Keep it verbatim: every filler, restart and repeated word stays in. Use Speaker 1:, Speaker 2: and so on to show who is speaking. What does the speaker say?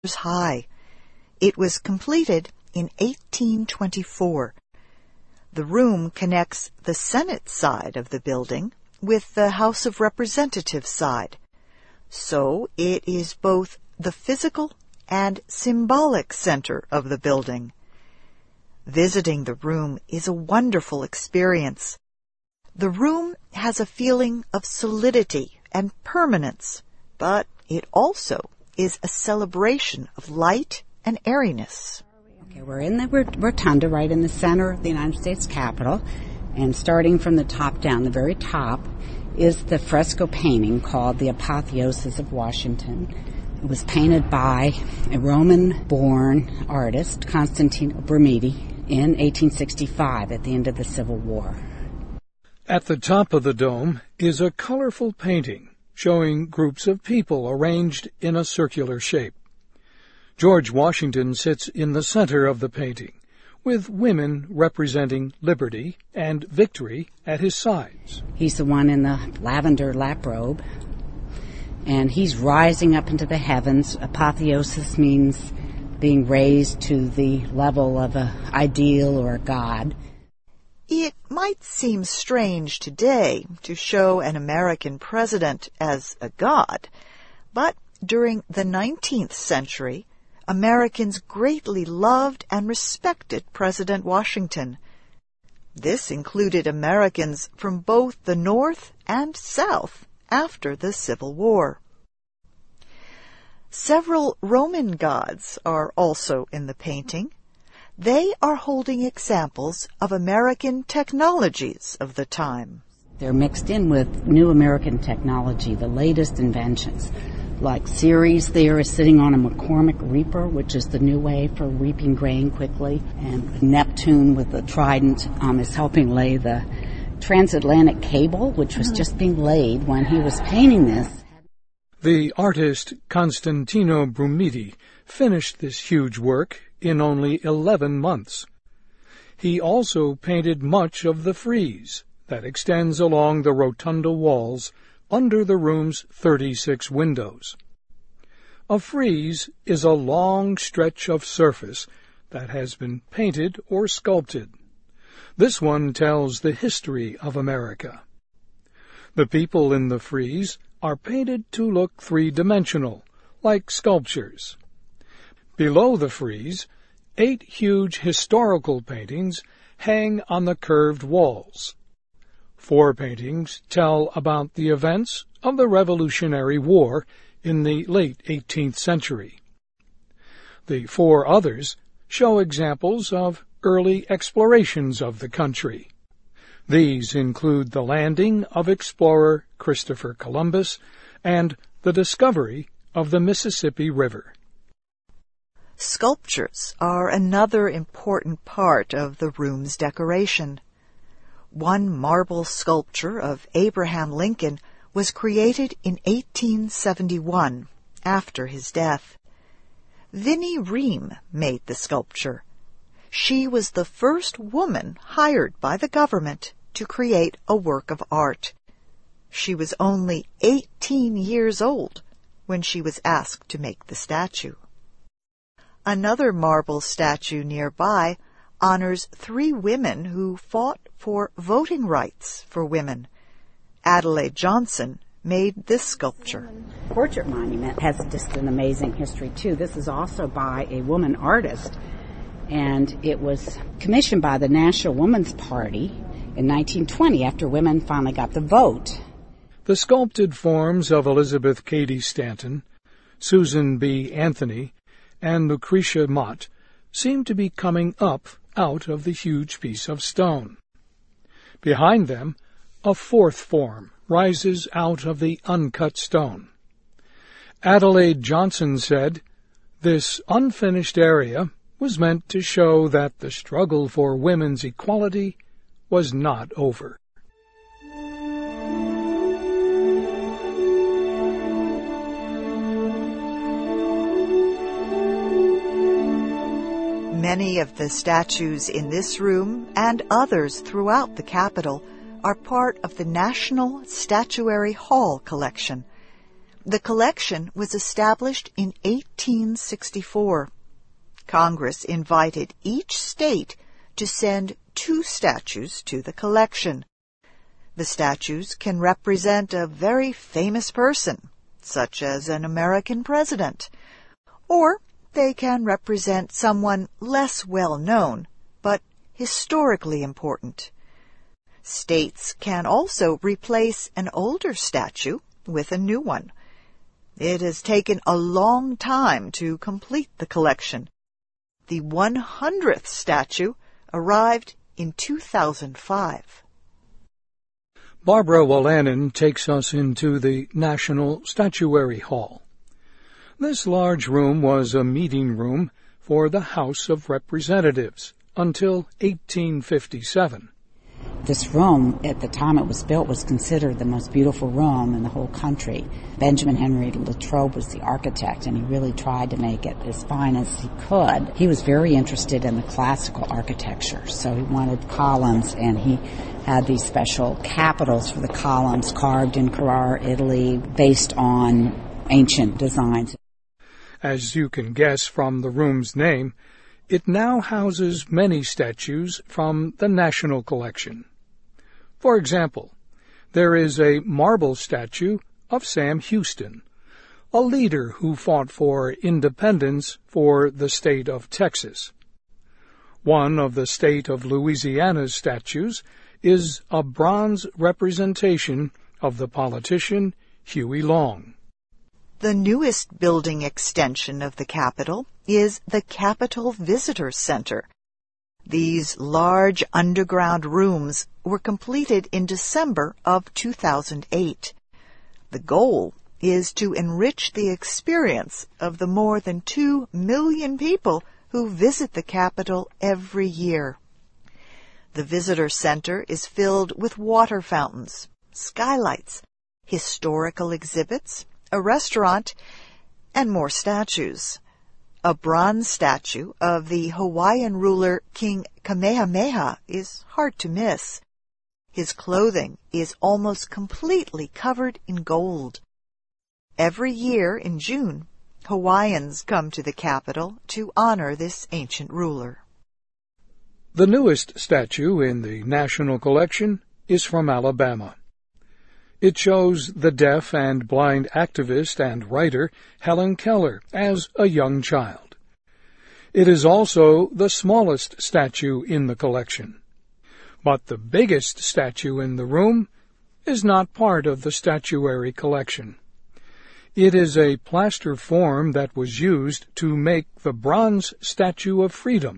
Speaker 1: high. It was completed in eighteen twenty-four. The room connects the Senate side of the building with the House of Representatives side. So it is both the physical and symbolic center of the building. Visiting the room is a wonderful experience. The room has a feeling of solidity and permanence, but it also is a celebration of light and airiness.
Speaker 2: Okay, we're in the rotunda right in the center of the United States Capitol, and starting from the top down, the very top, is the fresco painting called The Apotheosis of Washington. It was painted by a Roman-born artist, Constantino Brumidi, in eighteen sixty-five at the end of the Civil War.
Speaker 3: At the top of the dome is a colorful painting showing groups of people arranged in a circular shape. George Washington sits in the center of the painting, with women representing liberty and victory at his sides.
Speaker 2: He's the one in the lavender lap robe, and he's rising up into the heavens. Apotheosis means being raised to the level of an ideal or a god.
Speaker 1: It might seem strange today to show an American president as a god, but during the nineteenth century, Americans greatly loved and respected President Washington. This included Americans from both the North and South after the Civil War. Several Roman gods are also in the painting. They are holding examples of American technologies of the time.
Speaker 2: They're mixed in with new American technology, the latest inventions. Like Ceres there is sitting on a McCormick reaper, which is the new way for reaping grain quickly. And Neptune with the trident um, is helping lay the transatlantic cable, which was just being laid when he was painting this.
Speaker 3: The artist Constantino Brumidi finished this huge work in only eleven months. He also painted much of the frieze that extends along the rotunda walls under the room's thirty-six windows. A frieze is a long stretch of surface that has been painted or sculpted. This one tells the history of America. The people in the frieze are painted to look three-dimensional, like sculptures. Below the frieze, eight huge historical paintings hang on the curved walls. Four paintings tell about the events of the Revolutionary War in the late eighteenth century. The four others show examples of early explorations of the country. These include the landing of explorer Christopher Columbus and the discovery of the Mississippi River.
Speaker 1: Sculptures are another important part of the room's decoration. One marble sculpture of Abraham Lincoln was created in eighteen seventy-one, after his death. Vinnie Ream made the sculpture. She was the first woman hired by the government to create a work of art. She was only eighteen years old when she was asked to make the statue. Another marble statue nearby honors three women who fought for voting rights for women. Adelaide Johnson made this sculpture.
Speaker 2: Portrait monument has just an amazing history, too. This is also by a woman artist, and it was commissioned by the National Woman's Party in nineteen twenty after women finally got the vote.
Speaker 3: The sculpted forms of Elizabeth Cady Stanton, Susan B. Anthony, and Lucretia Mott seem to be coming up out of the huge piece of stone. Behind them, a fourth form rises out of the uncut stone. Adelaide Johnson said, "This unfinished area was meant to show that the struggle for women's equality was not over."
Speaker 1: Many of the statues in this room and others throughout the Capitol are part of the National Statuary Hall collection. The collection was established in eighteen sixty-four. Congress invited each state to send two statues to the collection. The statues can represent a very famous person, such as an American president, or they can represent someone less well known, but historically important. States can also replace an older statue with a new one. It has taken a long time to complete the collection. The one hundredth statue arrived in two thousand five.
Speaker 3: Barbara Wolanin takes us into the National Statuary Hall. This large room was a meeting room for the House of Representatives until eighteen fifty-seven.
Speaker 2: This room, at the time it was built, was considered the most beautiful room in the whole country. Benjamin Henry Latrobe was the architect, and he really tried to make it as fine as he could. He was very interested in the classical architecture, so he wanted columns, and he had these special capitals for the columns carved in Carrara, Italy, based on ancient designs.
Speaker 3: As you can guess from the room's name, it now houses many statues from the National Collection. For example, there is a marble statue of Sam Houston, a leader who fought for independence for the state of Texas. One of the state of Louisiana's statues is a bronze representation of the politician Huey Long.
Speaker 1: The newest building extension of the Capitol is the Capitol Visitor Center. These large underground rooms were completed in December of two thousand eight. The goal is to enrich the experience of the more than two million people who visit the Capitol every year. The Visitor Center is filled with water fountains, skylights, historical exhibits, a restaurant, and more statues. A bronze statue of the Hawaiian ruler King Kamehameha is hard to miss. His clothing is almost completely covered in gold. Every year in June, Hawaiians come to the Capitol to honor this ancient ruler.
Speaker 3: The newest statue in the National Collection is from Alabama. It shows the deaf and blind activist and writer Helen Keller as a young child. It is also the smallest statue in the collection. But the biggest statue in the room is not part of the statuary collection. It is a plaster form that was used to make the bronze Statue of Freedom,